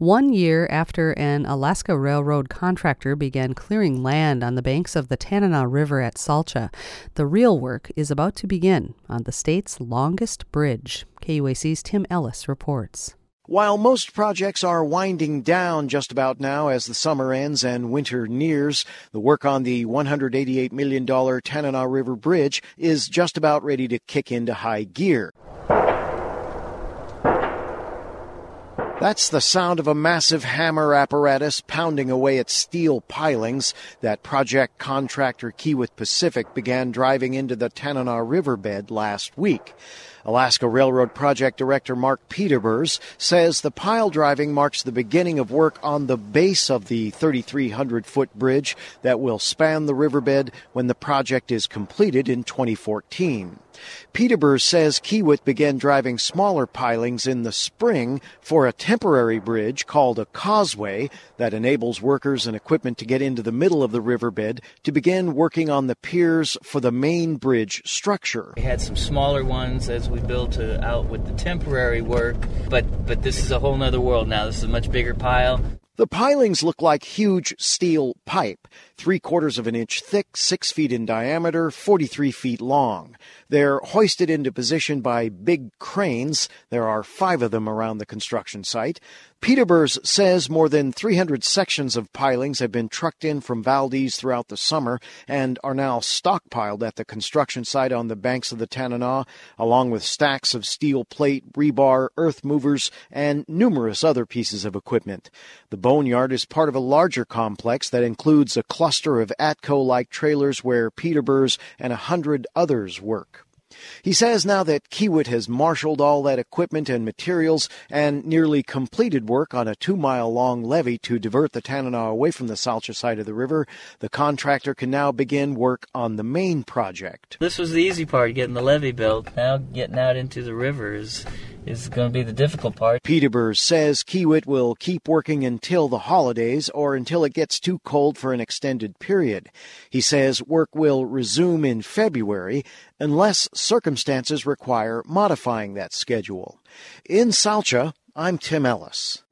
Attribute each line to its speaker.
Speaker 1: 1 year after an Alaska Railroad contractor began clearing land on the banks of the Tanana River at Salcha, the real work is about to begin on the state's longest bridge. KUAC's Tim Ellis reports.
Speaker 2: While most projects are winding down just about now as the summer ends and winter nears, the work on the $188 million Tanana River Bridge is just about ready to kick into high gear. That's the sound of a massive hammer apparatus pounding away at steel pilings that project contractor Kiewit Pacific began driving into the Tanana riverbed last week. Alaska Railroad Project Director Mark Peterbers says the pile driving marks the beginning of work on the base of the 3,300-foot bridge that will span the riverbed when the project is completed in 2014. Peterbers says Kiewit began driving smaller pilings in the spring for a temporary bridge called a causeway that enables workers and equipment to get into the middle of the riverbed to begin working on the piers for the main bridge structure.
Speaker 3: We had some smaller ones as we built out with the temporary work, but this is a whole nother world now. This is a much bigger pile.
Speaker 2: The pilings look like huge steel pipe, 3/4 of an inch thick, 6 feet in diameter, 43 feet long. They're hoisted into position by big cranes. There are 5 of them around the construction site. Peterbers says more than 300 sections of pilings have been trucked in from Valdez throughout the summer and are now stockpiled at the construction site on the banks of the Tanana, along with stacks of steel plate, rebar, earth movers, and numerous other pieces of equipment. The boneyard is part of a larger complex that includes a cluster of ATCO-like trailers where Peterbers and 100 others work. He says now that Kiewit has marshaled all that equipment and materials and nearly completed work on a 2-mile-long levee to divert the Tanana away from the Salcha side of the river, the contractor can now begin work on the main project.
Speaker 3: This was the easy part, getting the levee built. Now getting out into the river is going to be the difficult part.
Speaker 2: Peterbers says Kiewit will keep working until the holidays or until it gets too cold for an extended period. He says work will resume in February unless circumstances require modifying that schedule. In Salcha, I'm Tim Ellis.